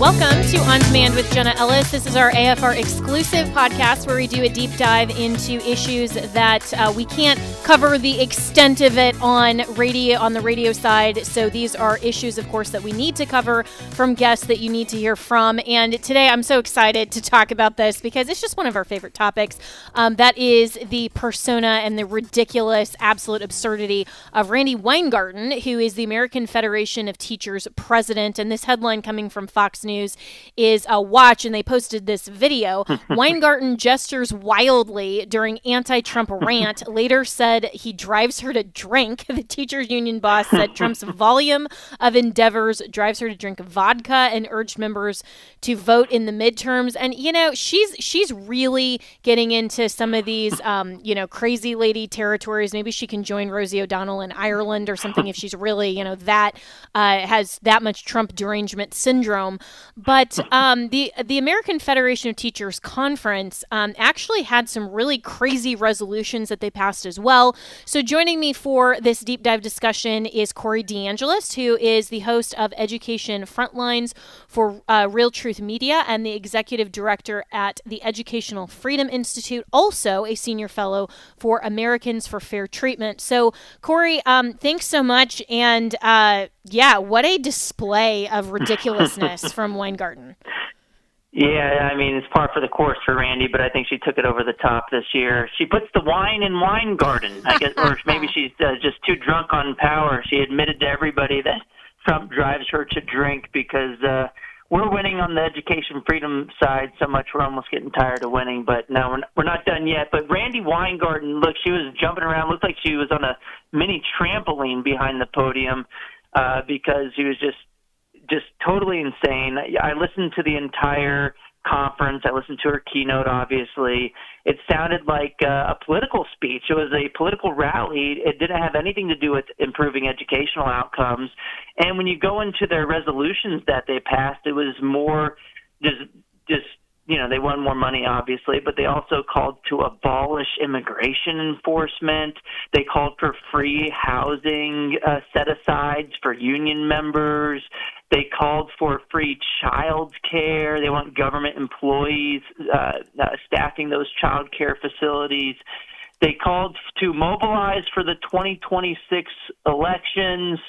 Welcome to On Demand with Jenna Ellis. This is our AFR exclusive podcast where we do a deep dive into issues that we can't cover the extent of it on the radio side. So these are issues, of course, that we need to cover from guests that you need to hear from. And today I'm so excited to talk about this because it's just one of our favorite topics. That is the persona and the ridiculous, absolute absurdity of Randi Weingarten, who is the American Federation of Teachers president. And this headline coming from Fox News is a watch, and they posted this video. Weingarten gestures wildly during anti-Trump rant, later said he drives her to drink. The teachers union boss said Trump's volume of endeavors drives her to drink vodka and urged members to vote in the midterms. And, you know, she's really getting into some of these, crazy lady territories. Maybe she can join Rosie O'Donnell in Ireland or something if she's really, has that much Trump derangement syndrome. But the American Federation of Teachers Conference actually had some really crazy resolutions that they passed as well. So joining me for this deep dive discussion is Corey DeAngelis, who is the host of Education Frontlines for Real Truth Media and the executive director at the Educational Freedom Institute, also a senior fellow for Americans for Fair Treatment. So Corey, thanks so much. And what a display of ridiculousness from Weingarten. Yeah, I mean, it's par for the course for Randi, but I think she took it over the top this year. She puts the wine in Weingarten, I guess, or maybe she's just too drunk on power. She admitted to everybody that Trump drives her to drink because we're winning on the education freedom side so much we're almost getting tired of winning. But no, we're not done yet. But Randi Weingarten, look, she was jumping around, looked like she was on a mini trampoline behind the podium because she was just totally insane. I listened to the entire conference. I listened to her keynote, obviously. It sounded like a political speech. It was a political rally. It didn't have anything to do with improving educational outcomes. And when you go into their resolutions that they passed, it was more just they won more money, obviously, but they also called to abolish immigration enforcement. They called for free housing set-asides for union members. They called for free child care. They want government employees staffing those child care facilities. They called to mobilize for the 2026 elections,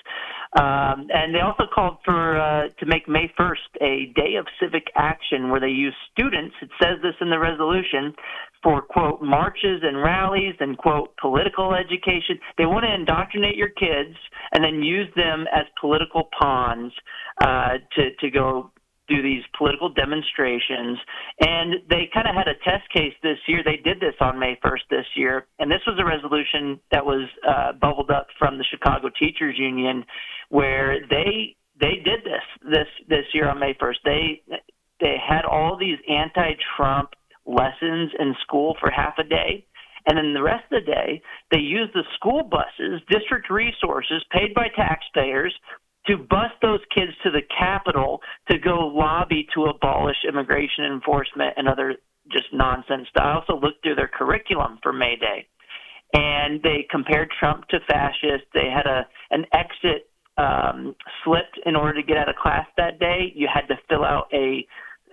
and they also called for to make May 1st a day of civic action where they use students, it says this in the resolution, for, quote, marches and rallies and, quote, political education. They want to indoctrinate your kids and then use them as political pawns to go do these political demonstrations. And they kind of had a test case this year. They did this on May 1st this year, and this was a resolution that was bubbled up from the Chicago Teachers Union where they did this year on May 1st. They had all these anti-Trump lessons in school for half a day. And then the rest of the day, they used the school buses, district resources paid by taxpayers, to bus those kids to the Capitol to go lobby to abolish immigration enforcement and other just nonsense. I also looked through their curriculum for May Day, and they compared Trump to fascists. They had an exit slip in order to get out of class that day. You had to fill out a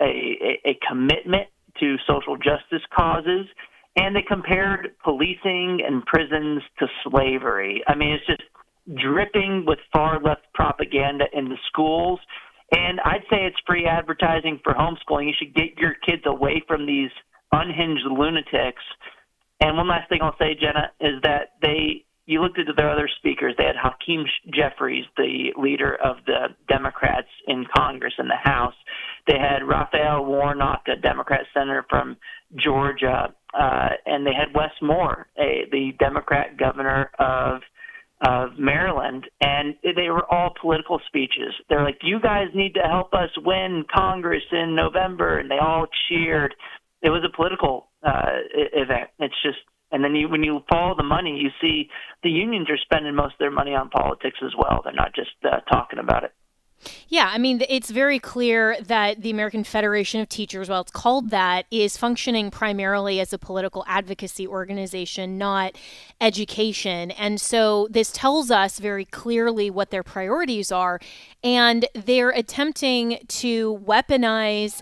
commitment to social justice causes, and they compared policing and prisons to slavery. I mean, it's just dripping with far-left propaganda in the schools. And I'd say it's free advertising for homeschooling. You should get your kids away from these unhinged lunatics. And one last thing I'll say, Jenna, is that you looked at their other speakers. They had Hakeem Jeffries, the leader of the Democrats in Congress and the House. They had Raphael Warnock, a Democrat senator from Georgia. And they had Wes Moore, the Democrat governor of Maryland, and they were all political speeches. They're like, you guys need to help us win Congress in November, and they all cheered. It was a political event. It's just, and then when you follow the money, you see the unions are spending most of their money on politics as well. They're not just talking about it. Yeah, I mean, it's very clear that the American Federation of Teachers, well, it's called that, is functioning primarily as a political advocacy organization, not education. And so this tells us very clearly what their priorities are. And they're attempting to weaponize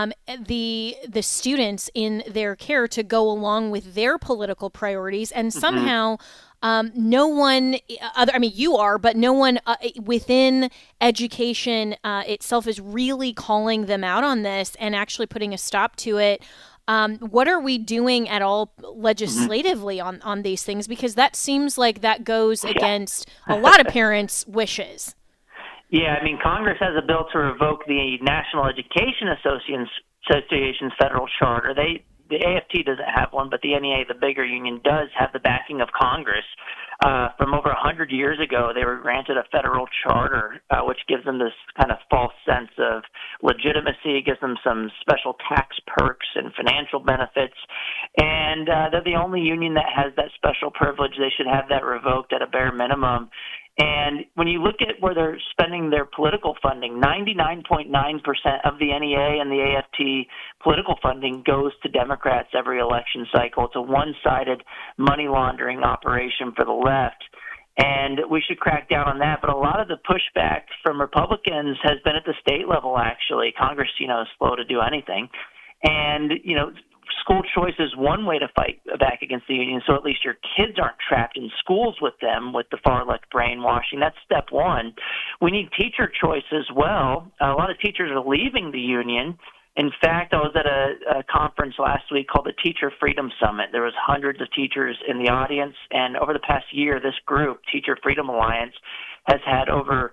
the students in their care to go along with their political priorities, and somehow no one other, I mean, you are, but no one within education itself is really calling them out on this and actually putting a stop to it. What are we doing at all legislatively on these things? Because that seems like that goes against a lot of parents' wishes. Yeah, I mean, Congress has a bill to revoke the National Education Association's federal charter. The AFT doesn't have one, but the NEA, the bigger union, does have the backing of Congress. From over 100 years ago, they were granted a federal charter, which gives them this kind of false sense of legitimacy. It gives them some special tax perks and financial benefits. And they're the only union that has that special privilege. They should have that revoked at a bare minimum. And when you look at where they're spending their political funding, 99.9% of the NEA and the AFT political funding goes to Democrats every election cycle. It's a one-sided money laundering operation for the left. And we should crack down on that. But a lot of the pushback from Republicans has been at the state level, actually. Congress, is slow to do anything. And, school choice is one way to fight back against the union, so at least your kids aren't trapped in schools with them with the far-left brainwashing. That's step one. We need teacher choice as well. A lot of teachers are leaving the union. In fact, I was at a conference last week called the Teacher Freedom Summit. There was hundreds of teachers in the audience, and over the past year, this group, Teacher Freedom Alliance, has had over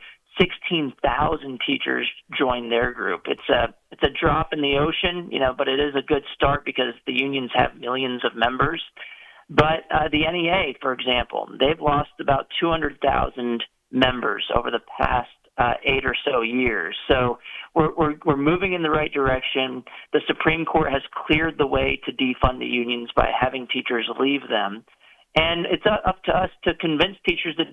16,000 teachers join their group. It's a drop in the ocean, but it is a good start because the unions have millions of members. But the NEA, for example, they've lost about 200,000 members over the past 8 or so years. So we're moving in the right direction. The Supreme Court has cleared the way to defund the unions by having teachers leave them. And it's up to us to convince teachers to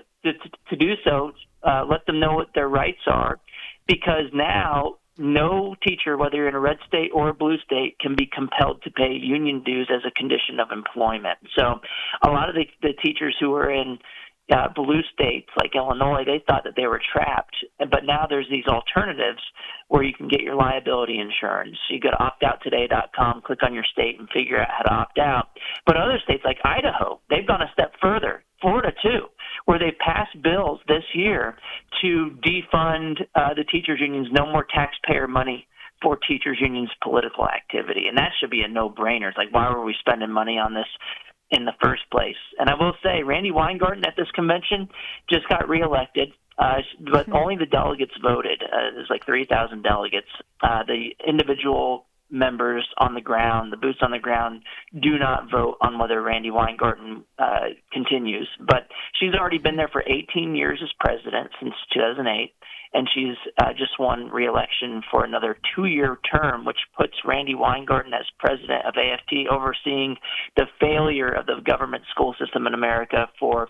do so, let them know what their rights are, because now no teacher, whether you're in a red state or a blue state, can be compelled to pay union dues as a condition of employment. So a lot of the teachers who are in blue states like Illinois, they thought that they were trapped. But now there's these alternatives where you can get your liability insurance. You go to optouttoday.com, click on your state, and figure out how to opt out. But other states like Idaho, they've gone a step further. Florida, too, where they passed bills this year to defund the teachers' unions, no more taxpayer money for teachers' unions' political activity. And that should be a no-brainer. It's like, why were we spending money on this in the first place? And I will say, Randi Weingarten at this convention just got reelected, but only the delegates voted. There's like 3,000 delegates. The individual members on the ground, the boots on the ground, do not vote on whether Randi Weingarten continues. But she's already been there for 18 years as president since 2008, and she's just won re-election for another 2-year term, which puts Randi Weingarten as president of AFT, overseeing the failure of the government school system in America for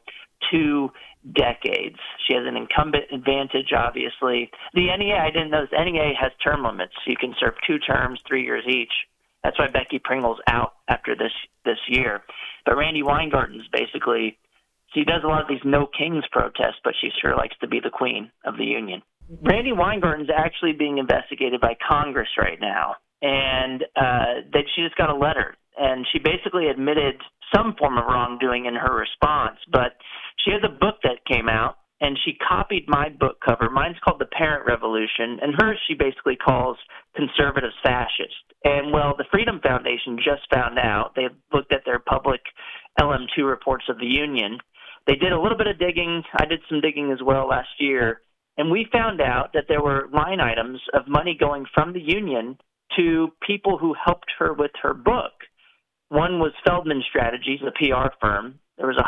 2 decades. She has an incumbent advantage, obviously. The NEA, I didn't know this, NEA has term limits. You can serve 2 terms, 3 years each. That's why Becky Pringle's out after this year. But Randi Weingarten's basically, she does a lot of these no kings protests, but she sure likes to be the queen of the union. Randi Weingarten's actually being investigated by Congress right now, and that she just got a letter, and she basically admitted some form of wrongdoing in her response, but she has a book that came out, and she copied my book cover. Mine's called The Parent Revolution, and hers she basically calls conservatives fascist. And, well, the Freedom Foundation just found out. They looked at their public LM2 reports of the union. They did a little bit of digging. I did some digging as well last year, and we found out that there were line items of money going from the union to people who helped her with her book. One was Feldman Strategies, a PR firm. There was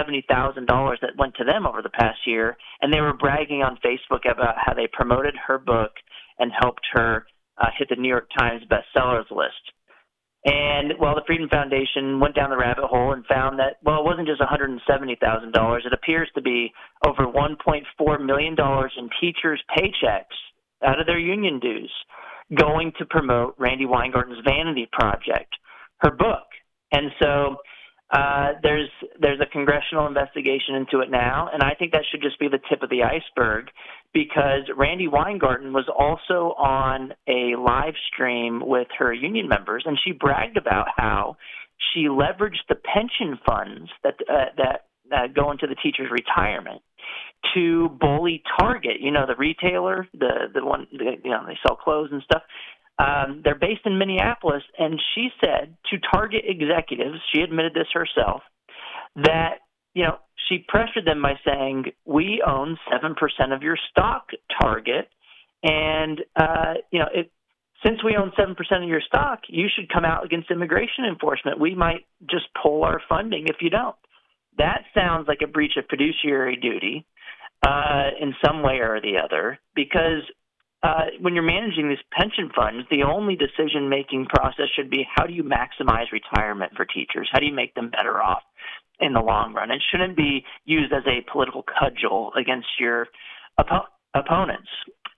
$170,000 that went to them over the past year, and they were bragging on Facebook about how they promoted her book and helped her hit the New York Times bestsellers list. And, well, the Freedom Foundation went down the rabbit hole and found that, well, it wasn't just $170,000. It appears to be over $1.4 million in teachers' paychecks out of their union dues going to promote Randi Weingarten's Vanity Project, her book. And so there's a congressional investigation into it now, and I think that should just be the tip of the iceberg, because Randi Weingarten was also on a live stream with her union members, and she bragged about how she leveraged the pension funds that go into the teacher's retirement to bully Target, the retailer, the one, they sell clothes and stuff. They're based in Minneapolis, and she said to Target executives, she admitted this herself, that, she pressured them by saying, we own 7% of your stock, Target, and, since we own 7% of your stock, you should come out against immigration enforcement. We might just pull our funding if you don't. That sounds like a breach of fiduciary duty in some way or the other, because when you're managing these pension funds, the only decision-making process should be, how do you maximize retirement for teachers? How do you make them better off in the long run? It shouldn't be used as a political cudgel against your opponents,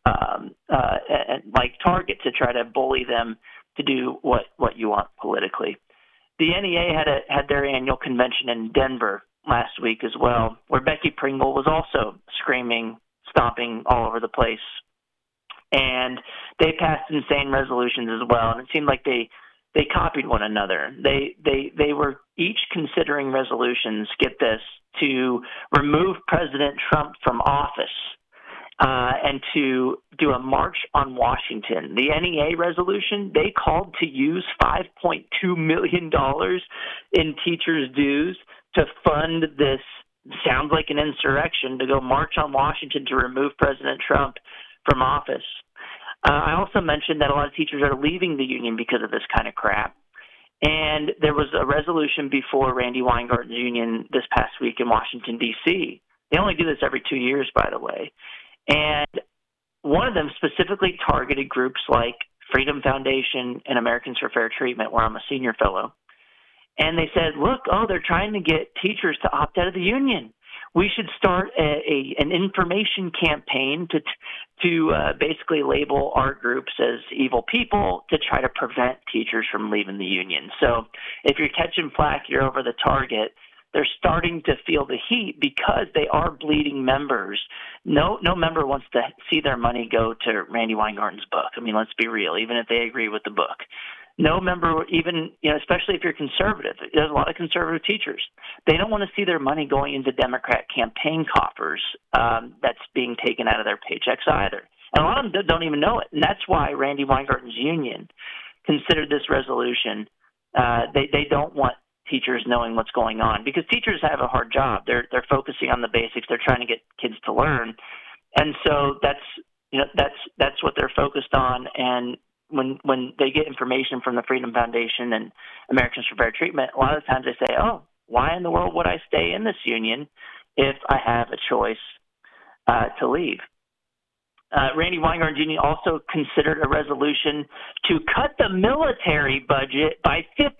like Target, to try to bully them to do what you want politically. The NEA had their annual convention in Denver last week as well, where Becky Pringle was also screaming, stomping all over the place. And they passed insane resolutions as well, and it seemed like they copied one another. They were each considering resolutions, get this, to remove President Trump from office and to do a march on Washington. The NEA resolution, they called to use $5.2 million in teachers' dues to fund this, sounds like an insurrection, to go march on Washington to remove President Trump from office. I also mentioned that a lot of teachers are leaving the union because of this kind of crap. And there was a resolution before Randi Weingarten's union this past week in Washington, D.C. They only do this every 2 years, by the way. And one of them specifically targeted groups like Freedom Foundation and Americans for Fair Treatment, where I'm a senior fellow. And they said, look, they're trying to get teachers to opt out of the union. We should start an information campaign to basically label our groups as evil people to try to prevent teachers from leaving the union. So if you're catching flack, you're over the target. They're starting to feel the heat because they are bleeding members. No member wants to see their money go to Randi Weingarten's book. I mean, let's be real, even if they agree with the book. No member, even, especially if you're conservative, there's a lot of conservative teachers. They don't want to see their money going into Democrat campaign coffers that's being taken out of their paychecks either. And a lot of them don't even know it. And that's why Randi Weingarten's union considered this resolution. They don't want teachers knowing what's going on, because teachers have a hard job. They're focusing on the basics. They're trying to get kids to learn. And so that's what they're focused on. And when they get information from the Freedom Foundation and Americans for Fair Treatment, a lot of times they say, why in the world would I stay in this union if I have a choice to leave? Randi Weingarten's union also considered a resolution to cut the military budget by 50%.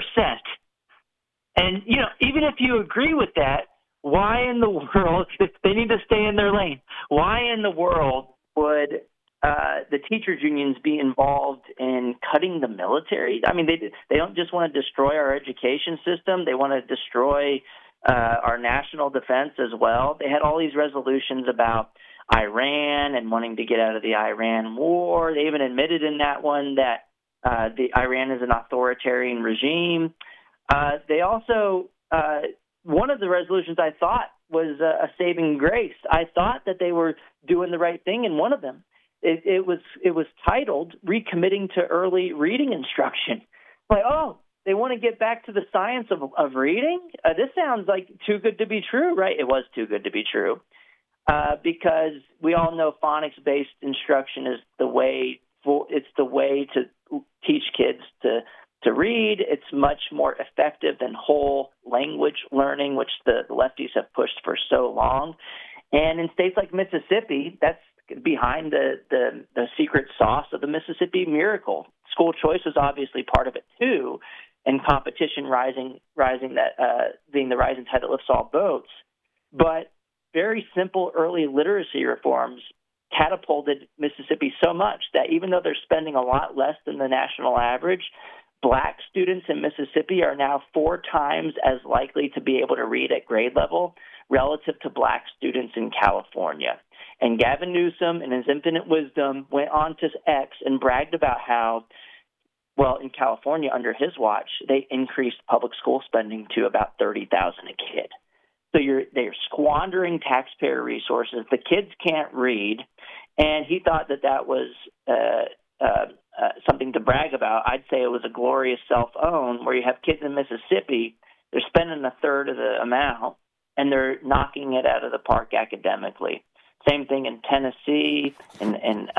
And, even if you agree with that, why in the world, if they need to stay in their lane, why in the world would the teachers' unions be involved in cutting the military? I mean, they don't just want to destroy our education system. They want to destroy our national defense as well. They had all these resolutions about Iran and wanting to get out of the Iran war. They even admitted in that one that the Iran is an authoritarian regime. They also, one of the resolutions I thought was a saving grace. I thought that they were doing the right thing in one of them. It was titled Recommitting to Early Reading Instruction. Like, they want to get back to the science of reading? This sounds like too good to be true, right? It was too good to be true, because we all know phonics-based instruction is the way to teach kids to read. It's much more effective than whole language learning, which the lefties have pushed for so long. And in states like Mississippi, that's behind the secret sauce of the Mississippi Miracle. School choice was obviously part of it too, and competition rising that being the rising tide that lifts all boats. But very simple early literacy reforms catapulted Mississippi so much that even though they're spending a lot less than the national average, Black students in Mississippi are now 4 times as likely to be able to read at grade level relative to Black students in California. And Gavin Newsom, in his infinite wisdom, went on to X and bragged about how, well, in California, under his watch, they increased public school spending to about $30,000 a kid. So they're squandering taxpayer resources. The kids can't read, and he thought that was something to brag about. I'd say it was a glorious self-own, where you have kids in Mississippi, they're spending a third of the amount, and they're knocking it out of the park academically. Same thing in Tennessee and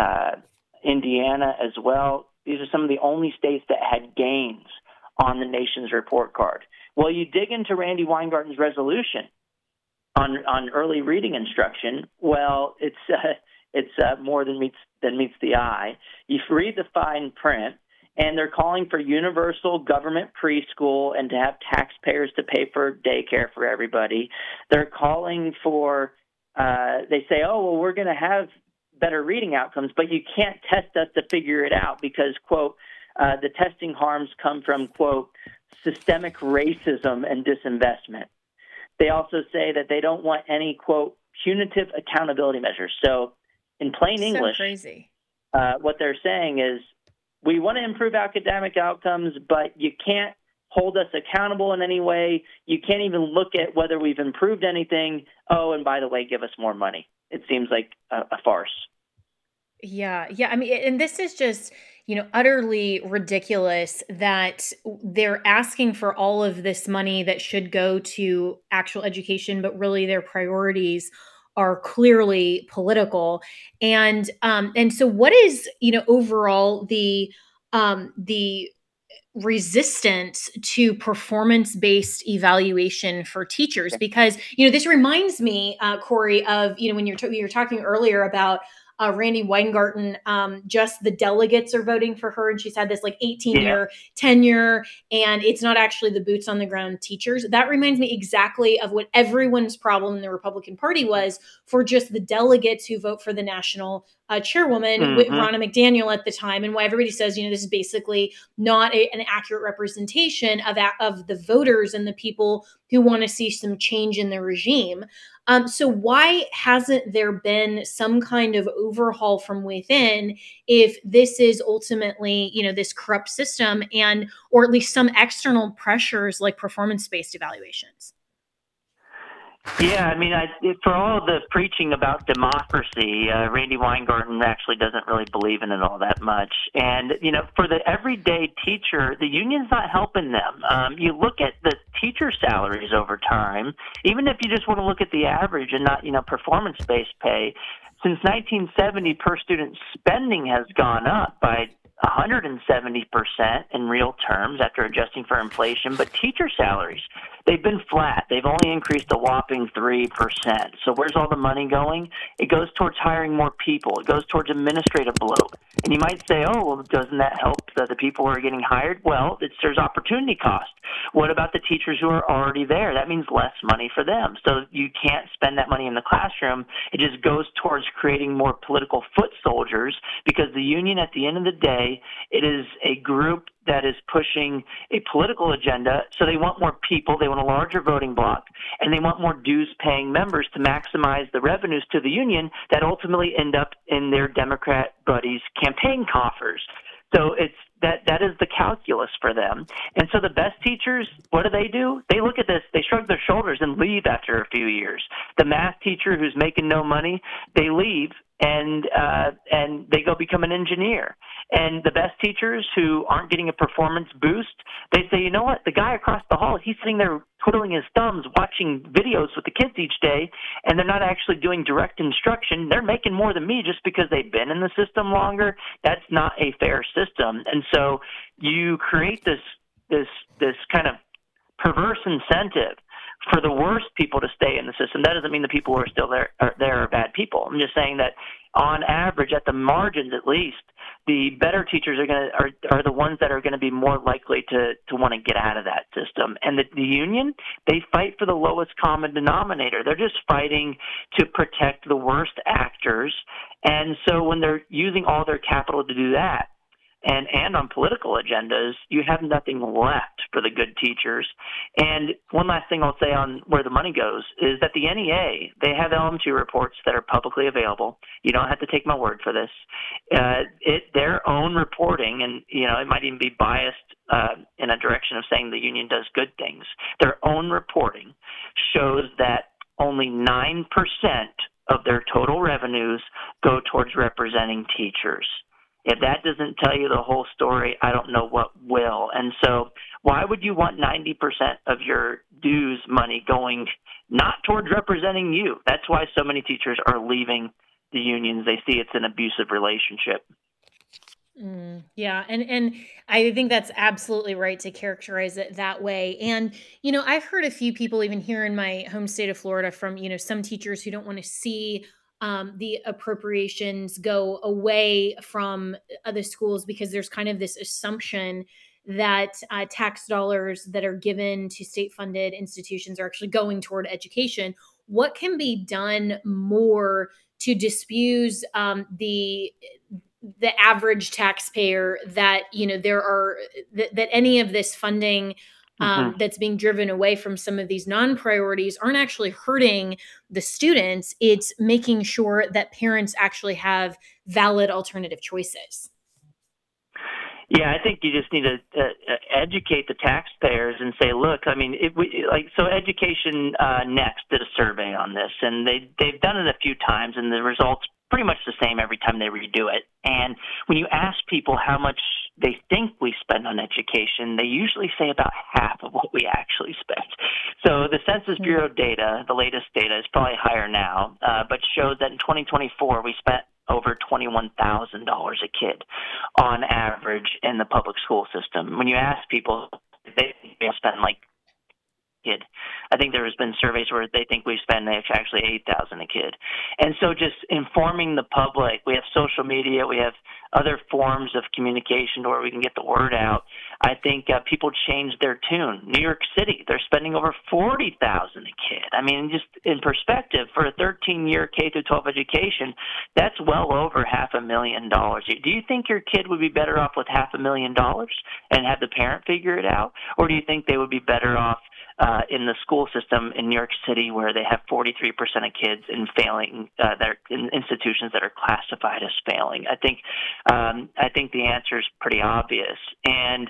Indiana as well. These are some of the only states that had gains on the nation's report card. Well, you dig into Randi Weingarten's resolution on early reading instruction. Well, it's more than meets the eye. You read the fine print, and they're calling for universal government preschool and to have taxpayers to pay for daycare for everybody. They're calling for, they say, oh, well, we're going to have better reading outcomes, but you can't test us to figure it out because, quote, the testing harms come from, quote, systemic racism and disinvestment. They also say that they don't want any, quote, punitive accountability measures. So in plain English, crazy. What they're saying is we want to improve academic outcomes, but you can't hold us accountable in any way. You can't even look at whether we've improved anything. Oh, and by the way, give us more money. It seems like a farce. Yeah. I mean, and this is just, utterly ridiculous that they're asking for all of this money that should go to actual education, but really their priorities are clearly political. And so what is, overall the resistance to performance-based evaluation for teachers? Because, this reminds me, Corey, of, when you were talking earlier about Randi Weingarten, just the delegates are voting for her, and she's had this 18-year tenure, and it's not actually the boots on the ground teachers. That reminds me exactly of what everyone's problem in the Republican Party was for just the delegates who vote for the national chairwoman, Ronna McDaniel at the time, and why everybody says, this is basically not an accurate representation of the voters and the people who want to see some change in the regime. So why hasn't there been some kind of overhaul from within if this is ultimately, this corrupt system or at least some external pressures like performance-based evaluations? Yeah, I mean, for all the preaching about democracy, Randi Weingarten actually doesn't really believe in it all that much. And, for the everyday teacher, the union's not helping them. You look at the teacher salaries over time, even if you just want to look at the average and not, performance-based pay, since 1970, per student spending has gone up by 170% in real terms after adjusting for inflation, but teacher salaries, they've been flat. They've only increased a whopping 3%. So where's all the money going? It goes towards hiring more people. It goes towards administrative bloat. And you might say, oh, well, doesn't that help the people who are getting hired? Well, there's opportunity cost. What about the teachers who are already there? That means less money for them. So you can't spend that money in the classroom. It just goes towards creating more political foot soldiers, because the union, at the end of the day, it is a group that is pushing a political agenda. So they want more people, they want a larger voting bloc, and they want more dues-paying members to maximize the revenues to the union that ultimately end up in their Democrat buddies' campaign coffers. So that is the calculus for them. And so the best teachers, what do? They look at this, they shrug their shoulders and leave after a few years. The math teacher who's making no money, they leave and they go become an engineer. And the best teachers who aren't getting a performance boost, they say, you know what, the guy across the hall, he's sitting there twiddling his thumbs, watching videos with the kids each day, and they're not actually doing direct instruction. They're making more than me just because they've been in the system longer. That's not a fair system. And so you create this kind of perverse incentive for the worst people to stay in the system. That doesn't mean the people who are still there are bad people. I'm just saying that on average, at the margins at least, the better teachers are the ones that are going to be more likely to want to get out of that system. And the union, they fight for the lowest common denominator. They're just fighting to protect the worst actors. And so when they're using all their capital to do that, and on political agendas, you have nothing left for the good teachers. And one last thing I'll say on where the money goes is that the NEA, they have LM2 reports that are publicly available. You don't have to take my word for this. Their own reporting, and it might even be biased in a direction of saying the union does good things. Their own reporting shows that only 9% of their total revenues go towards representing teachers. If that doesn't tell you the whole story, I don't know what will. And so why would you want 90% of your dues money going not towards representing you? That's why so many teachers are leaving the unions. They see it's an abusive relationship. Yeah. And I think that's absolutely right to characterize it that way. And, I've heard a few people even here in my home state of Florida from, some teachers who don't want to see the appropriations go away from other schools because there's kind of this assumption that tax dollars that are given to state-funded institutions are actually going toward education. What can be done more to disabuse the average taxpayer that that any of this funding that's being driven away from some of these non-priorities aren't actually hurting the students? It's making sure that parents actually have valid alternative choices. Yeah, I think you just need to educate the taxpayers and say, look, I mean, Education Next did a survey on this, and they've done it a few times, and the results pretty much the same every time they redo it. And when you ask people how much they think we spend on education, they usually say about half of what we actually spend. So the Census Bureau data, the latest data, is probably higher now, but shows that in 2024 we spent over $21,000 a kid on average in the public school system. When you ask people, they spend like kid. I think there has been surveys where they think we spend actually $8,000 a kid. And so just informing the public, we have social media, we have other forms of communication where we can get the word out. I think people changed their tune. New York City, they're spending over $40,000 a kid. I mean, just in perspective, for a 13-year K-12 education, that's well over $500,000. Do you think your kid would be better off with $500,000 and have the parent figure it out? Or do you think they would be better off in the school system in New York City, where they have 43% of kids in failing, that are in institutions that are classified as failing? I think the answer is pretty obvious. And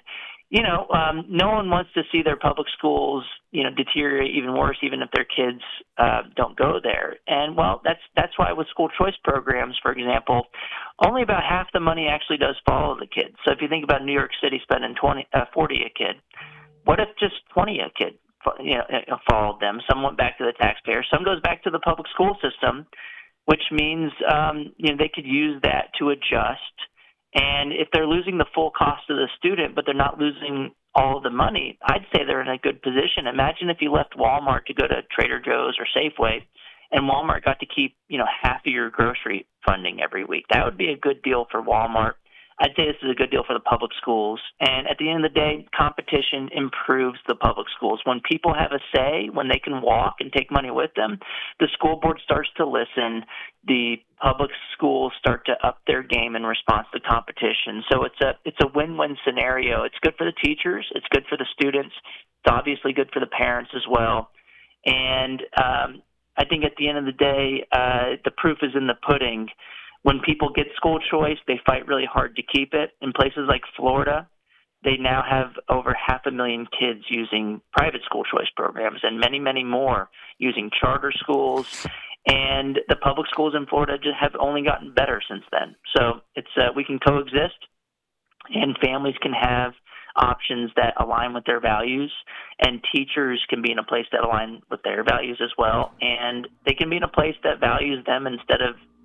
no one wants to see their public schools, deteriorate even worse, even if their kids don't go there. And well, that's why with school choice programs, for example, only about half the money actually does follow the kids. So if you think about New York City spending $40 a kid, what if just 20 a kid followed them? Some went back to the taxpayer. Some goes back to the public school system, which means they could use that to adjust. And if they're losing the full cost of the student, but they're not losing all of the money, I'd say they're in a good position. Imagine if you left Walmart to go to Trader Joe's or Safeway, and Walmart got to keep half of your grocery funding every week. That would be a good deal for Walmart. I'd say this is a good deal for the public schools. And at the end of the day, competition improves the public schools. When people have a say, when they can walk and take money with them, the school board starts to listen. The public schools start to up their game in response to competition. So it's a win-win scenario. It's good for the teachers. It's good for the students. It's obviously good for the parents as well. And I think at the end of the day, the proof is in the pudding. When people get school choice, they fight really hard to keep it. In places like Florida, they now have over 500,000 kids using private school choice programs, and many, many more using charter schools. And the public schools in Florida just have only gotten better since then. So we can coexist, and families can have options that align with their values, and teachers can be in a place that align with their values as well. And they can be in a place that values them instead of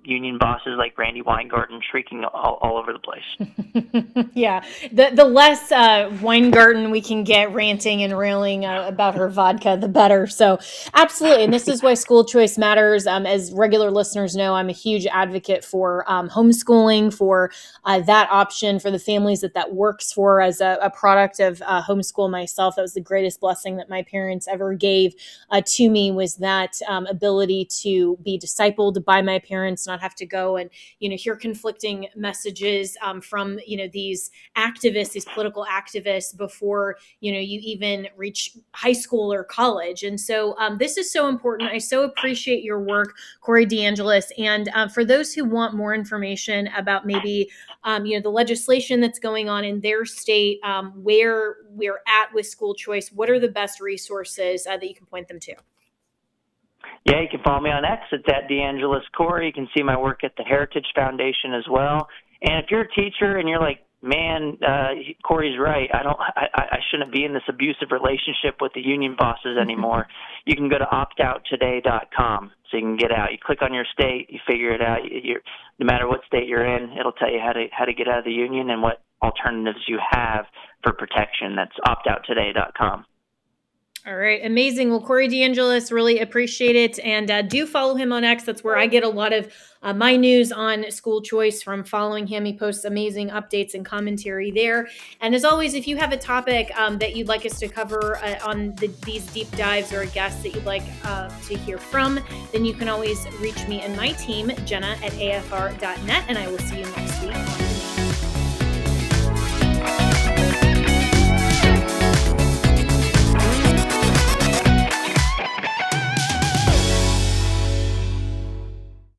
union bosses like Randi Weingarten shrieking all over the place. Yeah, the less Weingarten we can get ranting and railing about her vodka, the better. So absolutely, and this is why school choice matters. As regular listeners know, I'm a huge advocate for homeschooling, for that option for the families that works for. As a product of homeschool myself, that was the greatest blessing that my parents ever gave to me, was that ability to be discipled by my parents, not have to go and hear conflicting messages from these activists, these political activists, before you even reach high school or college. And so this is so important. I so appreciate your work, Corey DeAngelis. And for those who want more information about maybe the legislation that's going on in their state, where we're at with school choice, what are the best resources that you can point them to? Yeah, you can follow me on X. It's at DeAngelis Corey. You can see my work at the Heritage Foundation as well. And if you're a teacher and you're like, man, Corey's right, I shouldn't be in this abusive relationship with the union bosses anymore, you can go to optouttoday.com so you can get out. You click on your state, you figure it out. No matter what state you're in, it'll tell you how to get out of the union and what alternatives you have for protection. That's optouttoday.com. All right. Amazing. Well, Corey DeAngelis, really appreciate it. And do follow him on X. That's where I get a lot of my news on school choice from following him. He posts amazing updates and commentary there. And as always, if you have a topic that you'd like us to cover on these deep dives, or a guest that you'd like to hear from, then you can always reach me and my team, Jenna at afr.net. And I will see you next week.